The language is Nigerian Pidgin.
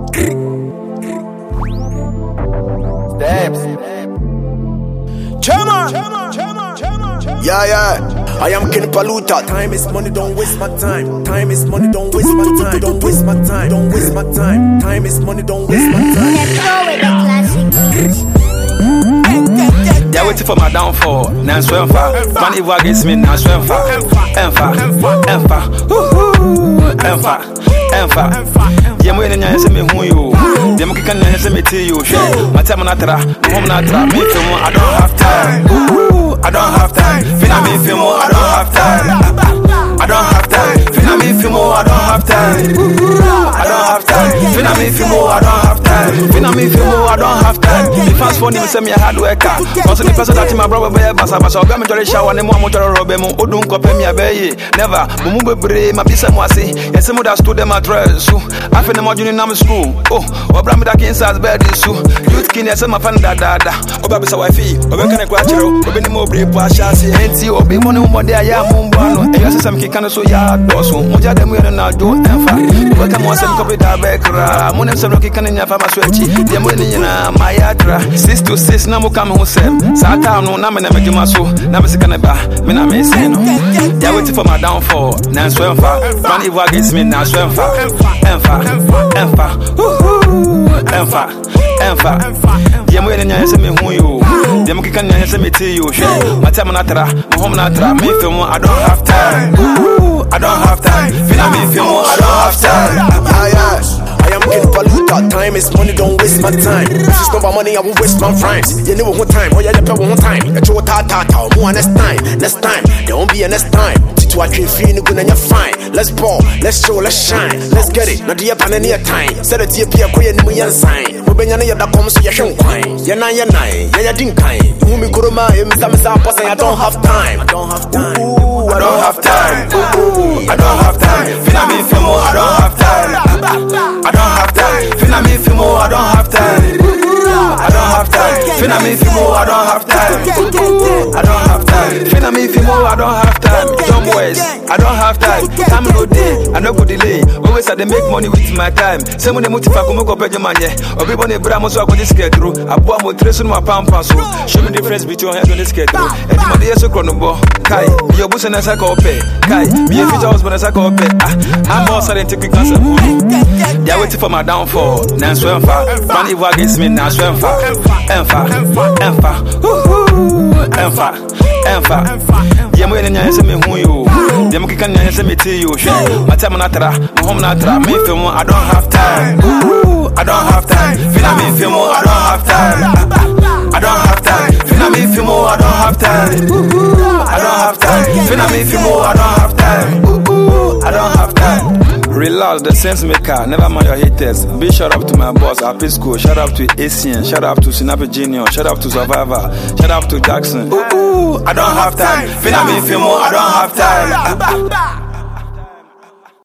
Steps. Yeah. I am Ken Paluta. Time is money, don't waste my time. Time is money, don't waste my time. Don't waste my time. Don't waste my time. Time is money, don't waste my time. Let's go with the classic. They're waiting for my downfall. Now swim far. Man, if I get me, now swim far. Emfa. Yeah, I'm waiting to me who you. Them can answer me to you. My time on Atra, home Natra, me feel more. I don't have time. I don't have time. Finna me feel more. I don't have time. I don't have time. Finna me feel more. I don't have time. I don't have time. Finna me feel more. I don't have time. Finna me feel more. I don't have time. The fans phone me send me a hard worker. Also the person that my brother be basa basa. Oga me jolly shower ne mo amotoro robe mo. Odun ko pe mi abeye. Never. Mumu bebre ma bisa mo ase. Yese mo da sto dem address so. Afi ne mo juni na school. Oh, obra me da kinsas bed so. Youth kin yese ma fan da. Oba bisa wifi. Oba kan kwa chero. Oba ni mo bre po ashase. Enti obi mo ne mo de aya mo mbano. E yese sam ki kan so ya doso. Mo ja dem yeno na do enfa. Oba kan mo sam ko be da bekra. Mo ne sam ki kan nya fa ma so echi. Dem mo ni na my yatra. 6 to 6 na mo come home sem. Sata no na me na medjuma so. Na me sika ne ba. Me na me say no. They waiting for my downfall. Now swim far. Man if I get me now swim far. Emfa. Yeah, I'm waiting to me who you. Them can answer me to you. My time on Atra, my home Natra, me feel more. I don't have time. I don't have time. Finna me feel more. I don't have time. I am Ken Paluta. Time is money, don't waste my time. This is not my money, I won't waste my rhymes. You never one time, oh yeah, you one time. You throw ta more next time. There won't be a next time. To what you feel, you're gonna fine. Let's ball, let's show, let's shine. Let's get it. Now the up and any time. Set a TP, queen, and sign. We've been any other comes to your show quine. You're nine, yeah, didn't kind. Umi Kuruma, I don't have time. I don't have time. Ooh, I don't have time. I don't have time. Finna me feel more. I don't have time. I don't have time. Finna me feel more. I don't have time. I don't have time. Finna me feel more. I don't have time. I don't have time. Finna me feel more. I don't have time. Don't waste. I don't have time. Time no day. I no go delay. Always I dey make money with my time. Say mo dey motiva ko mo go pay manye. Obi bo ne bra mo so I go this get through. Abo mo trace no pampa so. Show me the difference between head on this get through. E di mo dey so krono bo. Kai, me obuso na saka ope. Kai, me future husband na saka ope. I'm more scientific cancer. They are waiting for my downfall. Now swim far. Man if I get me now swim far. Emfa. Yeah, I'm waiting to me who you. Them can answer me to you. My time on Atra, my home Natra, me feel more. I don't have time. I don't have time. Finna me feel more. I don't have time. I don't have time. Finna me feel more. I don't have time. I don't have time. Finna me feel more. I don't have time. I don't have time. Relax, the sense maker, never mind your haters. Big shout out to my boss, Happy School. Shout out to ACN, shout out to Sinapi Junior, shout out to Survivor, shout out to Jackson. I don't have time. Finna me feel more, I don't have time.